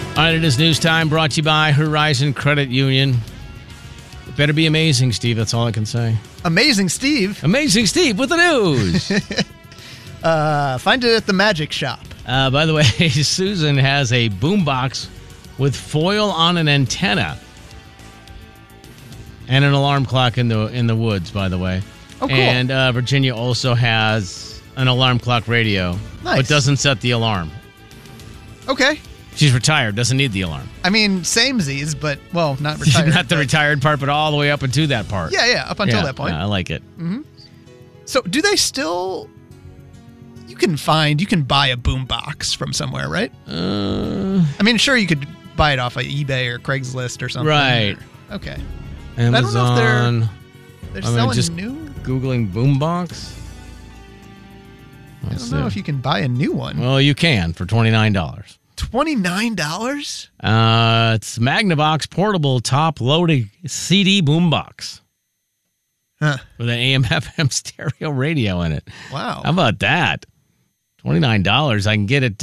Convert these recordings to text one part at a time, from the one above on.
All right, it is news time, brought to you by Horizon Credit Union. It better be amazing, Steve. That's all I can say. Amazing Steve. Amazing Steve with the news. Find it at the Magic Shop. By the way, Susan has a boombox with foil on an antenna and an alarm clock in the woods, by the way. Oh, cool. And Virginia also has an alarm clock radio, but doesn't set the alarm. Okay. She's retired, doesn't need the alarm. I mean, samesies, but, well, not retired. Not the retired part, but all the way up into that part. Yeah, up until that point. Yeah, I like it. Mm-hmm. So, do they still... You can buy a boombox from somewhere, right? I mean, sure, you could buy it off of eBay or Craigslist or something. Right. Okay. Amazon. I don't know if they're selling just new. Googling boombox. I don't know if you can buy a new one. Well, you can for $29. $29? It's Magnavox portable top-loading CD boombox. Huh. With an AM/FM stereo radio in it. Wow. How about that? $29. I can get it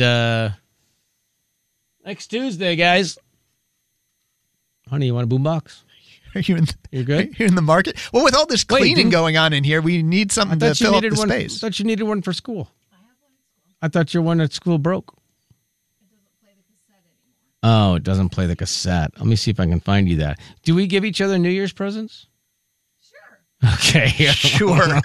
next Tuesday, guys. Honey, you want a boombox? You're good? You're in the market? Well, with all this cleaning going on in here, we need something to fill up the space. I thought you needed one for school. I have one at school. I thought your one at school broke. It doesn't play the cassette anymore. Oh, it doesn't play the cassette. Let me see if I can find you that. Do we give each other New Year's presents? Sure. Okay. Sure.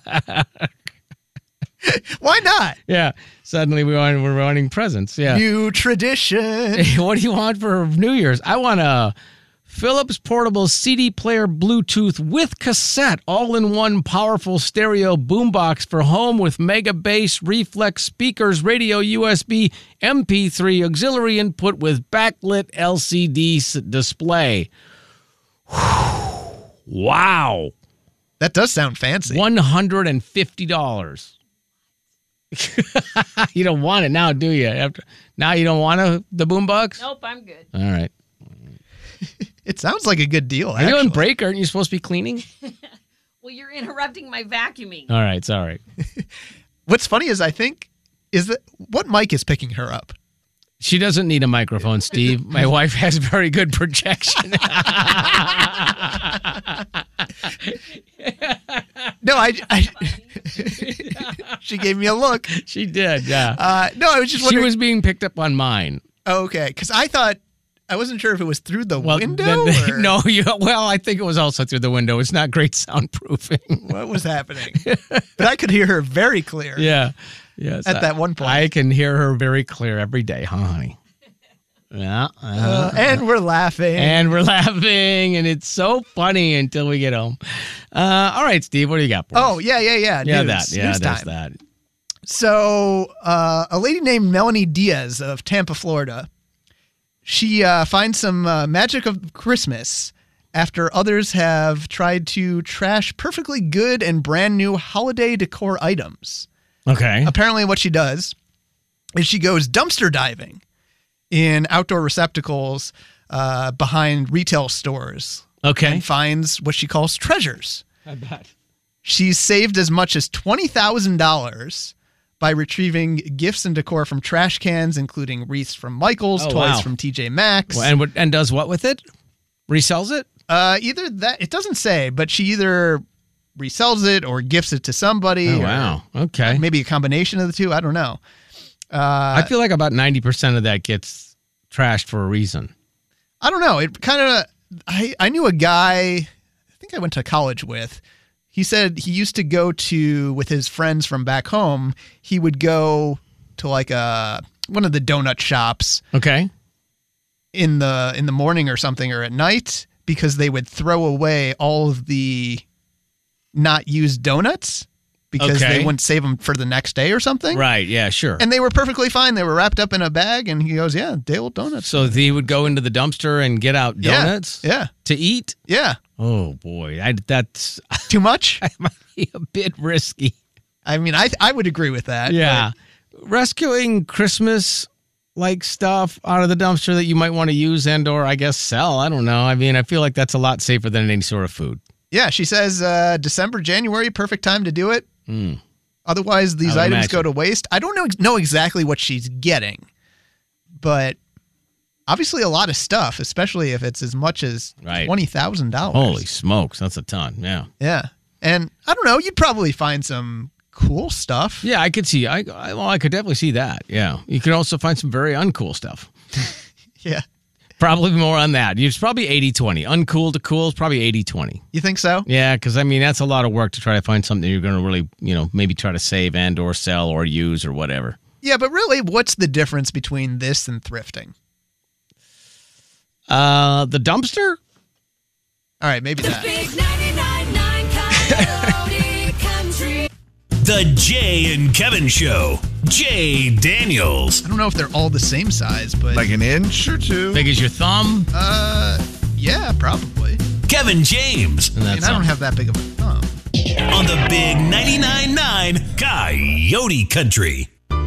Why not? Yeah. Suddenly we're wanting presents. Yeah. New tradition. Hey, what do you want for New Year's? I want a Philips portable CD player Bluetooth with cassette, all-in-one powerful stereo boombox for home with mega bass, reflex speakers, radio, USB, MP3, auxiliary input with backlit LCD display. Wow. That does sound fancy. $150. You don't want it now, do you? Now you don't want the boombox? Nope, I'm good. All right. It sounds like a good deal, Are you on break? Aren't you supposed to be cleaning? Well, you're interrupting my vacuuming. All right, sorry. What's funny is what mic is picking her up? She doesn't need a microphone, Steve. My wife has very good projection. No, she gave me a look. She did, yeah. No, I was just wondering. She was being picked up on mine. Okay, because I wasn't sure if it was through the window. No, I think it was also through the window. It's not great soundproofing. What was happening? But I could hear her very clear. Yeah. Yes. At that one point. I can hear her very clear every day, huh, honey? Yeah. And we're laughing. And it's so funny until we get home. All right, Steve, what do you got for us? Oh, yeah. Yeah, News there's time. that. So, a lady named Melanie Diaz of Tampa, Florida, she finds some magic of Christmas after others have tried to trash perfectly good and brand new holiday decor items. Okay. Apparently what she does is she goes dumpster diving in outdoor receptacles behind retail stores. Okay. And finds what she calls treasures. I bet. She's saved as much as $20,000 by retrieving gifts and decor from trash cans, including wreaths from Michaels, toys from TJ Maxx. Well, and does what with it? Resells it? Either that, it doesn't say, but she either resells it or gifts it to somebody. Oh, wow. Okay. Maybe a combination of the two. I don't know. I feel like about 90% of that gets trashed for a reason. I don't know. It kind of, I knew a guy, I think I went to college with. He said he used to go with his friends from back home, he would go to like one of the donut shops. Okay. In the morning or something, or at night, because they would throw away all of the not used donuts because they wouldn't save them for the next day or something. Right, yeah, sure. And they were perfectly fine. They were wrapped up in a bag, and he goes, yeah, day-old donuts. So he would go into the dumpster and get out donuts? Yeah. To eat? Yeah. Oh, boy. That's... Too much? That might be a bit risky. I mean, I would agree with that. Yeah. Rescuing Christmas-like stuff out of the dumpster that you might want to use and or, I guess, sell. I don't know. I mean, I feel like that's a lot safer than any sort of food. Yeah, she says December, January, perfect time to do it. Otherwise, these items go to waste. I don't know exactly what she's getting, but Obviously, a lot of stuff, especially if it's as much as Right. $20,000. Holy smokes, that's a ton. Yeah. Yeah. And I don't know, you'd probably find some cool stuff. Yeah, I could see. I could definitely see that. Yeah. You could also find some very uncool stuff. Yeah. Probably more on that. It's probably 80-20. Uncool to cool is probably 80-20. You think so? Yeah, because, I mean, that's a lot of work to try to find something you're going to really, maybe try to save and or sell or use or whatever. Yeah, but really, what's the difference between this and thrifting? The dumpster? All right, maybe that. Big 99.9 Coyote Country. The Jay and Kevin Show. Jay Daniels. I don't know if they're all the same size, but Like an inch or two? Big as your thumb? yeah, probably. Kevin James. And And that's I don't all. have that big of a thumb. On the Big 99.9 Coyote Country.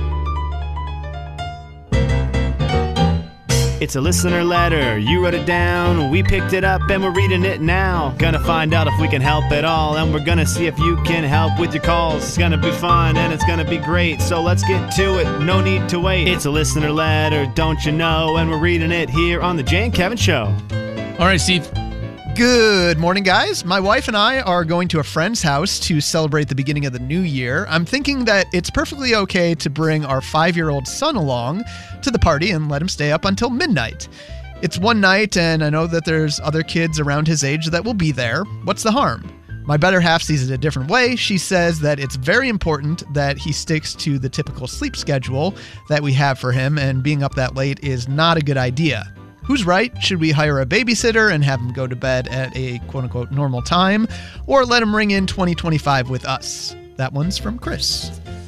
It's a listener letter. You wrote it down. We picked it up and we're reading it now. Gonna find out if we can help at all. And we're gonna see if you can help with your calls. It's gonna be fun and it's gonna be great. So let's get to it. No need to wait. It's a listener letter, don't you know? And we're reading it here on the Jay and Kevin Show. All right, Steve. Good morning, guys. My wife and I are going to a friend's house to celebrate the beginning of the new year. I'm thinking that it's perfectly okay to bring our 5-year-old son along to the party and let him stay up until midnight. It's one night, and I know that there's other kids around his age that will be there. What's the harm? My better half sees it a different way. She says that it's very important that he sticks to the typical sleep schedule that we have for him, and being up that late is not a good idea. Who's right? Should we hire a babysitter and have him go to bed at a quote-unquote normal time, or let him ring in 2025 with us? That one's from Chris.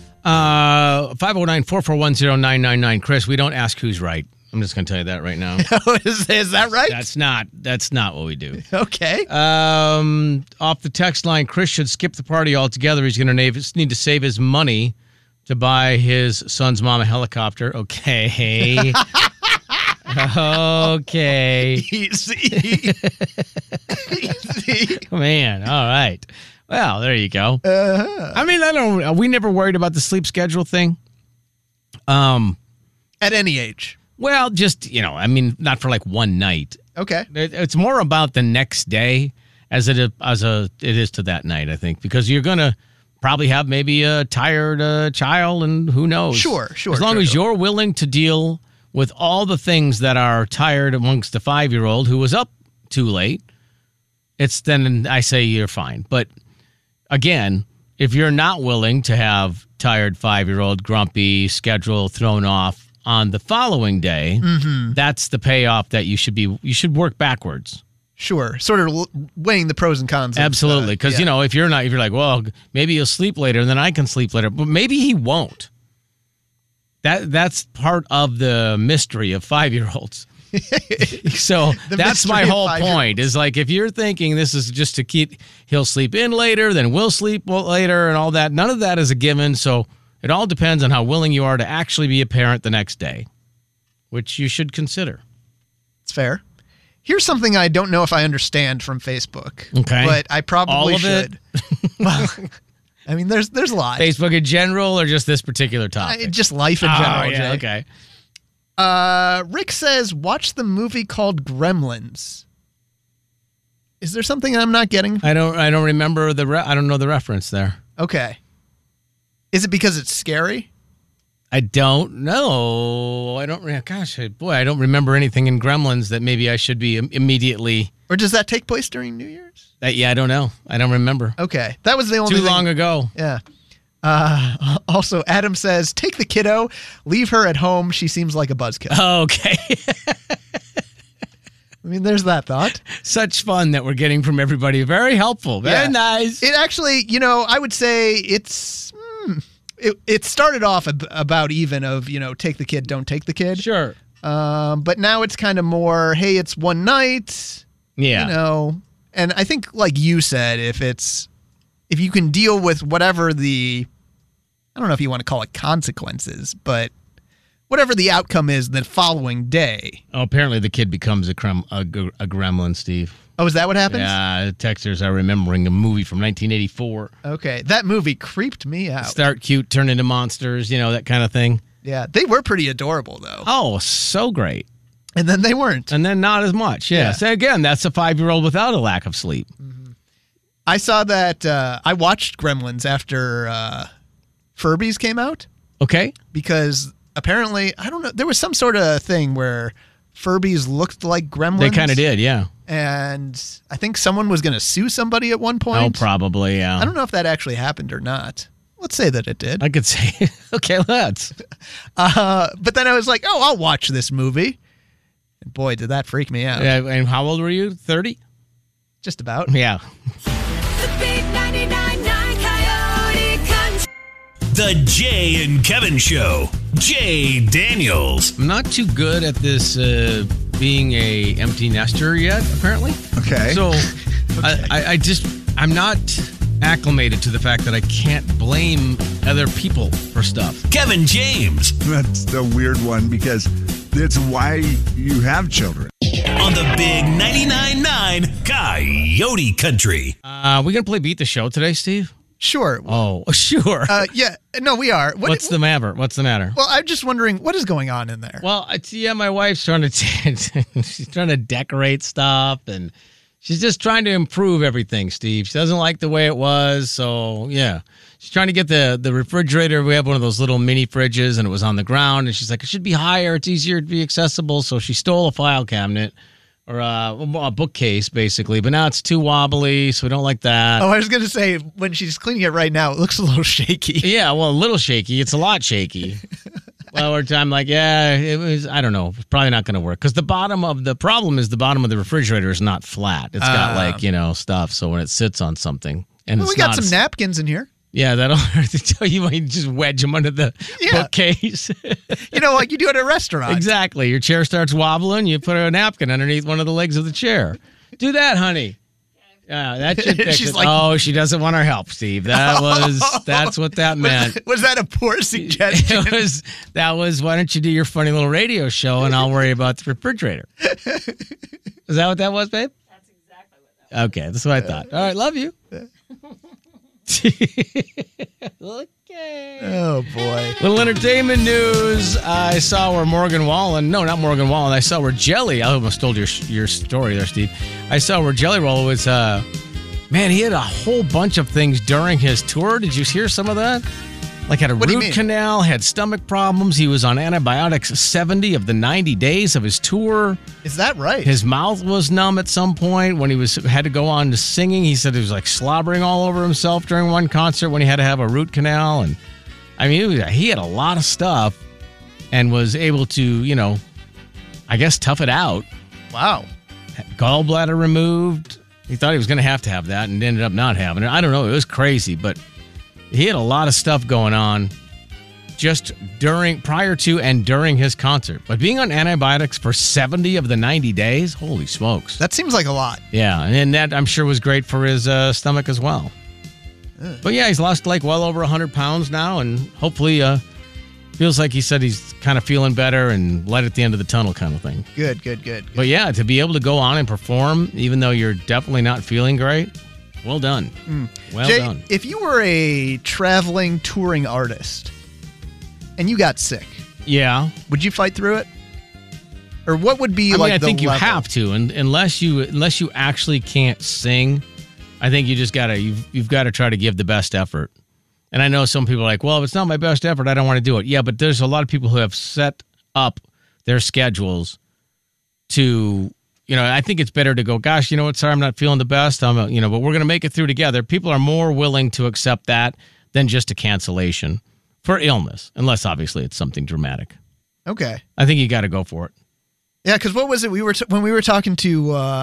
509-441-0999. Chris, we don't ask who's right. I'm just going to tell you that right now. Is that right? That's not what we do. Okay. Off the text line, Chris should skip the party altogether. He's going to need to save his money to buy his son's mom a helicopter. Okay. Okay. Easy. Easy. Man, all right. Well, there you go. I mean, we never worried about the sleep schedule thing. At any age. Well, just, not for like one night. Okay. It's more about the next day as it is to that night, I think, because you're going to probably have maybe a tired child, and who knows. Sure. As long as you're willing to deal with all the things that are tired amongst a 5-year-old who was up too late, then I say you're fine. But again, if you're not willing to have tired 5-year-old grumpy schedule thrown off on the following day, that's the payoff that you should work backwards. Sure. Sort of weighing the pros and cons. Absolutely. Because, if you're like, well, maybe he'll sleep later and then I can sleep later, but maybe he won't. That's part of the mystery of 5-year-olds. So that's my whole point is like, if you're thinking this is just to he'll sleep in later, then we'll sleep later and all that. None of that is a given. So it all depends on how willing you are to actually be a parent the next day, which you should consider. It's fair. Here's something I don't know if I understand from Facebook. Okay. But I probably all of should. Well, I mean, there's a lot. Facebook in general or just this particular topic? Just life in general, Oh, yeah, Jay. okay. Rick says, watch the movie called Gremlins. Is there something I'm not getting? I don't remember I don't know the reference there. Okay. Is it because it's scary? I don't know. I don't remember anything in Gremlins that maybe I should be immediately. Or does that take place during New Year's? Yeah, I don't know. I don't remember. Okay. That was the only Too thing. long ago. Yeah. Also, Adam says, take the kiddo, leave her at home. She seems like a buzzkill. Okay. I mean, there's that thought. Such fun that we're getting from everybody. Very helpful. Very Yeah. nice. It actually, I would say it's, it started off about even of, take the kid, don't take the kid. Sure. But now it's kind of more, hey, it's one night, Yeah. and I think like you said, if you can deal with whatever I don't know if you want to call it consequences, but whatever the outcome is the following day. Oh, apparently the kid becomes a gremlin, Steve. Oh, is that what happens? Yeah, texters are remembering a movie from 1984. Okay. That movie creeped me out. Start cute, turn into monsters, that kind of thing. Yeah. They were pretty adorable, though. Oh, so great. And then they weren't. And then not as much. Yeah. Yeah. So again, that's a 5-year-old without a lack of sleep. I saw that. I watched Gremlins after Furbies came out Okay. because apparently, I don't know, there was some sort of thing where Furbies looked like Gremlins. They kind of did, yeah. And I think someone was going to sue somebody at one Oh, point. probably, yeah. I don't know if that actually happened or not. Let's say that it did. I could say, okay, let's. But then I was like, oh, I'll watch this movie. And boy, did that freak me out. And how old were you? 30? Just about. Yeah. The big 99.9 Coyote Country. The Jay and Kevin Show. Jay Daniels. I'm not too good at this being a empty nester yet, apparently. Okay. So I'm not acclimated to the fact that I can't blame other people for stuff. Kevin James. That's the weird one because it's why you have children. On the big 99.9 Coyote Country. We going to play Beat the Show today, Steve? Sure. Oh, sure. Yeah. No, we are. What's the matter? What's the matter? Well, I'm just wondering, what is going on in there? Well, my wife's trying to she's trying to decorate stuff, and she's just trying to improve everything, Steve. She doesn't like the way it was, so yeah. She's trying to get the refrigerator. We have one of those little mini fridges, and it was on the ground, and she's like, it should be higher. It's easier to be accessible, so she stole a file cabinet. Or a bookcase, basically. But now it's too wobbly, so we don't like that. Oh, I was going to say, when she's cleaning it right now, it looks a little shaky. Yeah, well, a little shaky. It's a lot shaky. Well, I'm like, yeah, it was, I don't know. It's probably not going to work. Because the bottom of the refrigerator is not flat. It's got stuff. So when it sits on something. And Well, we got some napkins in here. Yeah, that'll hurt to tell you. You just wedge them under the bookcase. Like you do at a restaurant. Exactly. Your chair starts wobbling. You put a napkin underneath one of the legs of the chair. Do that, honey. Yeah, that should fix She's it. like- Oh, she doesn't want our help, Steve. That's what that meant. Was that a poor suggestion? That was, why don't you do your funny little radio show and I'll worry about the refrigerator. Is that what that was, babe? That's exactly what that Okay, that's what I thought. All right, love you. Okay. Oh, boy. Little entertainment news. I saw where Morgan Wallen, no, not Morgan Wallen. I saw where Jelly, I almost stole your story there, Steve. I saw where Jelly Roll was, man, he had a whole bunch of things during his tour. Did you hear some of that? Like had a What do you root mean? canal, had stomach problems. He was on antibiotics 70 of the 90 days of his tour. Is that right? His mouth was numb at some point when he had to go on to singing. He said he was like slobbering all over himself during one concert when he had to have a root canal. And I mean, he had a lot of stuff and was able to, I guess, tough it out. Wow. Gallbladder removed. He thought he was going to have that and ended up not having it. I don't know. It was crazy, but he had a lot of stuff going on just prior to and during his concert. But being on antibiotics for 70 of the 90 days, holy smokes. That seems like a lot. Yeah, and that I'm sure was great for his stomach as well. But yeah, he's lost like well over 100 pounds now, and hopefully feels like he said he's kind of feeling better and light at the end of the tunnel kind of thing. Good. But yeah, to be able to go on and perform, even though you're definitely not feeling great, well done. Well Jay, done. if you were a traveling touring artist and you got sick, Yeah. would you fight through it? Or what would be I like mean, I the think you level? have to, and unless you actually can't sing, I think you just you've got to try to give the best effort. And I know some people are like, well, if it's not my best effort, I don't want to do it. Yeah, but there's a lot of people who have set up their schedules to, I think it's better to go, gosh, you know what, sorry, I'm not feeling the best. But we're going to make it through together. People are more willing to accept that than just a cancellation for illness, unless obviously it's something dramatic. Okay. I think you got to go for it. Yeah, because what was it? When we were talking to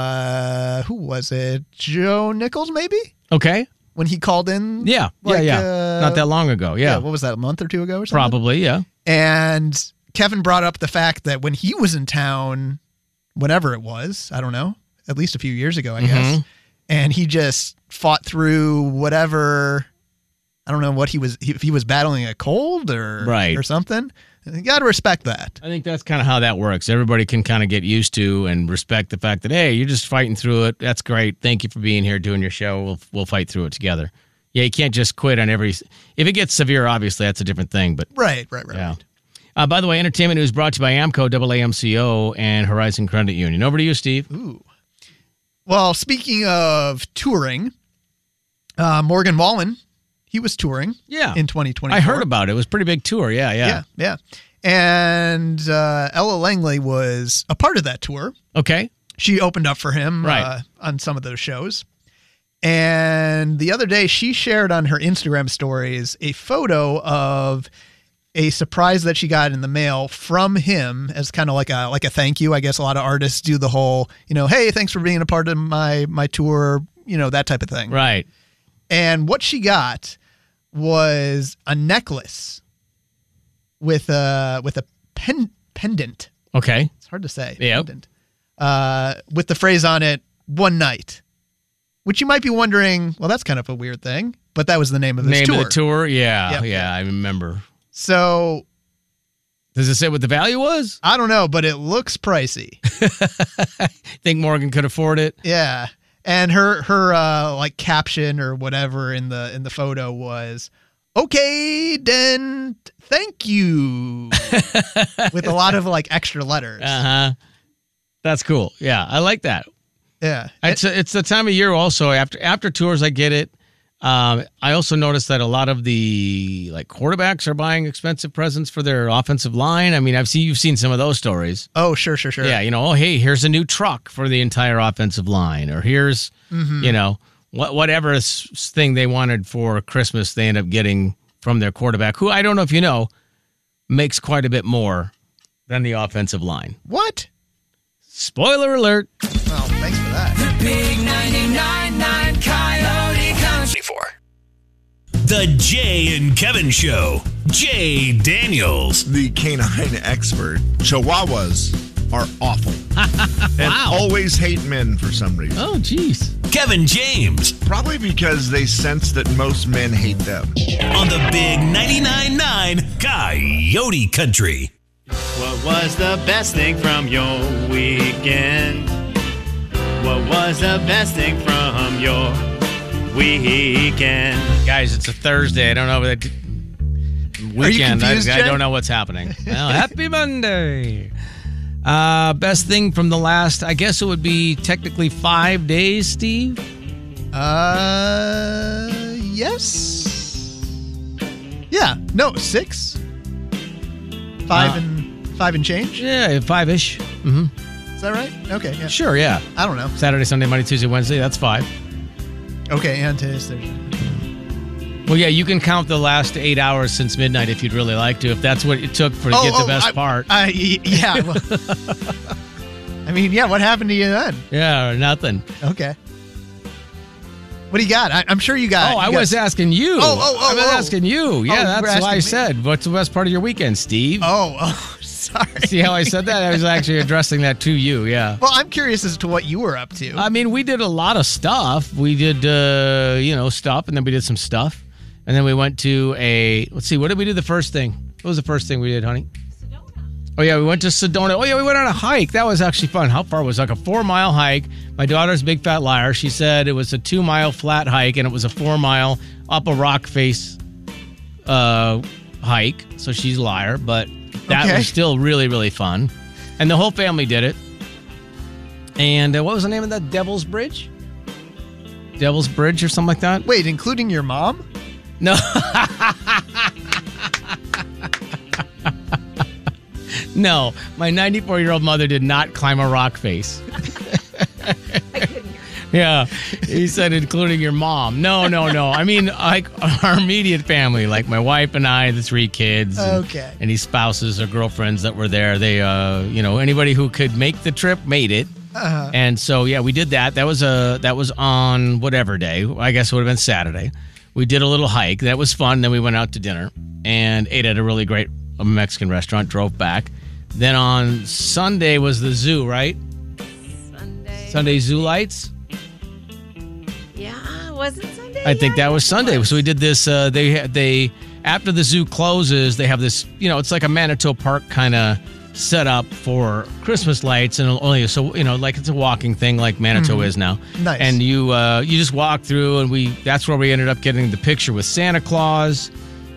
who was it? Joe Nichols, maybe? Okay. When he called in? Yeah. Like, Not that long ago. Yeah. What was that, a month or two ago or something? Probably, yeah. And Kevin brought up the fact that when he was in town, whenever it was, I don't know, at least a few years ago, I guess, and he just fought through whatever, I don't know what if he was battling a cold or something. You got to respect that. I think that's kind of how that works. Everybody can kind of get used to and respect the fact that, hey, you're just fighting through it. That's great. Thank you for being here, doing your show. We'll fight through it together. Yeah, you can't just quit on if it gets severe, obviously, that's a different thing. But Right. yeah. By the way, entertainment news brought to you by AAMCO, AAMCO, and Horizon Credit Union. Over to you, Steve. Ooh. Well, speaking of touring, Morgan Wallen, he was touring in 2024. I heard about it. It was a pretty big tour. Yeah. And Ella Langley was a part of that tour. Okay. She opened up for him Right. on some of those shows. And the other day, she shared on her Instagram stories a photo of a surprise that she got in the mail from him as kind of like a thank you. I guess a lot of artists do the whole, hey, thanks for being a part of my tour, that type of thing. Right. And what she got was a necklace with a pendant. Okay. It's hard to say. Yep. Pendant. With the phrase on it, "One night," which you might be wondering, well, that's kind of a weird thing, but that was the name of this tour. Name of the tour? Yeah. Yep. Yeah, I remember. So, Does it say what the value was? I don't know, but it looks pricey. Think Morgan could afford it? Yeah. And her like caption or whatever in the photo was, "Okay, then thank you," with a lot of like extra letters. Uh-huh. That's cool. Yeah, I like that. Yeah. It's the time of year also after tours. I get it. I also noticed that a lot of the quarterbacks are buying expensive presents for their offensive line. I mean, you've seen some of those stories. Oh, sure. Yeah, oh, hey, here's a new truck for the entire offensive line, or here's whatever thing they wanted for Christmas, they end up getting from their quarterback, who I don't know if you know makes quite a bit more than the offensive line. What? Spoiler alert. Well, thanks for that. The big 99.9 Coyote Country. The Jay and Kevin Show. Jay Daniels. The canine expert. Chihuahuas are awful. And always hate men for some reason. Oh, jeez. Kevin James. Probably because they sense that most men hate them. On the big 99.9 Coyote Country. What was the best thing from your weekend? What was the best thing from your weekend? Guys, it's a Thursday. I don't know that weekend. confused, I Jen? don't know what's happening. Well, happy Monday. Best thing from the last, I guess it would be technically 5 days, Steve. Yes. Yeah. No, 6. 5 and change. Yeah, 5-ish. Is that right? Okay. Yeah. Sure, yeah. I don't know. Saturday, Sunday, Monday, Tuesday, Wednesday. That's 5. Okay, and today's Thursday. Well, yeah, you can count the last 8 hours since midnight if you'd really like to, if that's what it took to get the best part. Yeah. Well, I mean, yeah. What happened to you then? Yeah, or nothing. Okay. What do you got? I'm sure you got. I was asking you. I was asking you. Yeah, you were that's asking why I me? said, what's the best part of your weekend, Steve? Sorry. See how I said that? I was actually addressing that to you, yeah. Well, I'm curious as to what you were up to. I mean, we did a lot of stuff. We did, stuff, and then we did some stuff. And then we went to let's see, what did we do the first thing? What was the first thing we did, honey? Oh, yeah, we went to Sedona. Oh, yeah, we went on a hike. That was actually fun. How far was it? Like a 4-mile hike. My daughter's a big fat liar. She said it was a 2-mile flat hike, and it was a 4-mile up a rock face hike. So she's a liar, but that was still really, really fun. And the whole family did it. And what was the name of that? Devil's Bridge? Devil's Bridge or something like that? Wait, including your mom? No. No, my 94-year-old mother did not climb a rock face. I couldn't hear. Yeah, he said including your mom. No. I mean, like our immediate family, like my wife and I, the 3 kids. Okay. Any spouses or girlfriends that were there. They, anybody who could make the trip made it. Uh-huh. And so, yeah, we did that. That was on whatever day. I guess it would have been Saturday. We did a little hike. That was fun. Then we went out to dinner and ate at a really great Mexican restaurant, drove back. Then on Sunday was the zoo, right? Sunday zoo lights? Yeah, was it Sunday? I think that was Sunday. So we did this. They after the zoo closes, they have this. It's like a Manitou Park kind of set up for Christmas lights, and only like it's a walking thing, like Manitou is now. Nice. And you just walk through, and that's where we ended up getting the picture with Santa Claus.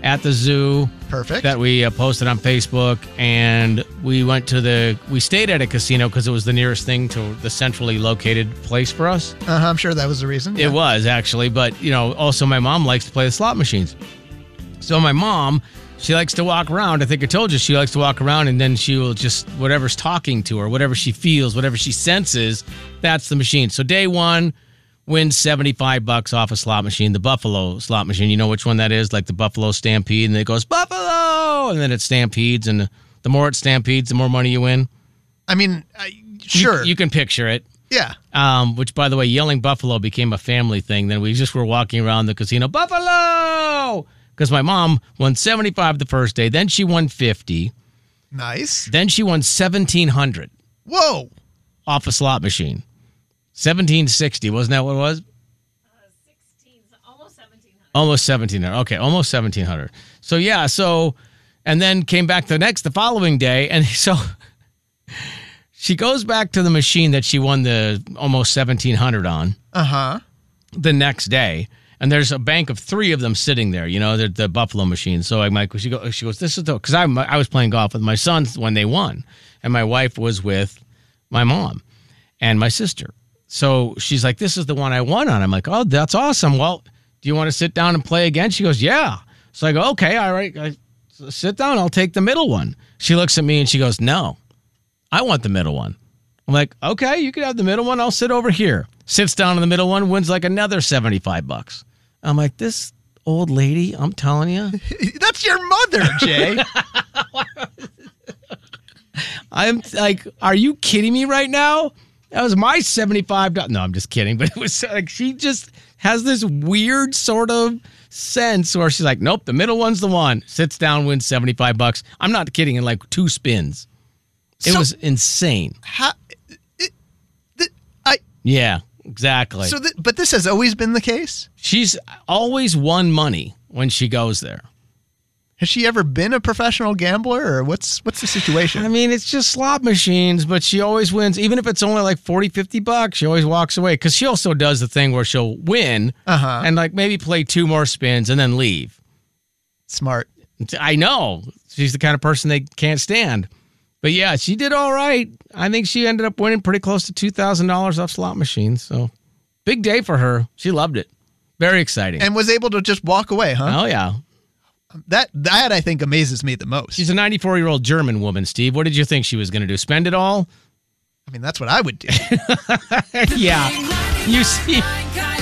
at the zoo. Perfect. That we posted on Facebook, and we stayed at a casino because it was the nearest thing to the centrally located place for us. I'm sure that was the reason. It was actually, but also my mom likes to play the slot machines. So my mom, she likes to walk around. I think I told you she likes to walk around, and then she will just, whatever's talking to her, whatever she feels, whatever she senses, that's the machine. So day one, wins $75 off a slot machine, the Buffalo slot machine. You know which one that is? Like the Buffalo Stampede, and it goes, Buffalo! And then it stampedes, and the more it stampedes, the more money you win. I mean, sure. You can picture it. Yeah. Which, by the way, yelling Buffalo became a family thing. Then we just were walking around the casino, Buffalo! Because my mom won $75 the first day. Then she won $50. Nice. Then she won $1,700 Whoa. off a slot machine. $1,760, wasn't that what it was? 16, almost 1,700. Almost 1,700. Okay, almost 1,700. So yeah, and then came back the following day, and so she goes back to the machine that she won the almost 1,700 on. The next day, and there's a bank of 3 of them sitting there. They're the Buffalo machine. So I'm like, she goes, this is because I was playing golf with my sons when they won, and my wife was with my mom and my sister. So she's like, this is the one I won on. I'm like, oh, that's awesome. Well, do you want to sit down and play again? She goes, yeah. So I go, okay, all right. I sit down. I'll take the middle one. She looks at me and she goes, no, I want the middle one. I'm like, okay, you can have the middle one. I'll sit over here. Sits down in the middle one, wins like another $75. I'm like, this old lady, I'm telling you. That's your mother, Jay. I'm like, are you kidding me right now? That was my $75. No, I'm just kidding. But it was like, she just has this weird sort of sense where she's like, nope, the middle one's the one. Sits down, wins $75. I'm not kidding. In like 2 spins. It was insane. Yeah, exactly. But this has always been the case? She's always won money when she goes there. Has she ever been a professional gambler, or what's the situation? I mean, it's just slot machines, but she always wins. Even if it's only like $40, $50, she always walks away. Because she also does the thing where she'll win and like maybe play 2 more spins and then leave. Smart. I know. She's the kind of person they can't stand. But yeah, she did all right. I think she ended up winning pretty close to $2,000 off slot machines. So big day for her. She loved it. Very exciting. And was able to just walk away, huh? Oh, yeah. That I think amazes me the most. She's a 94-year-old German woman, Steve. What did you think she was going to do? Spend it all? I mean, that's what I would do. Yeah. You see.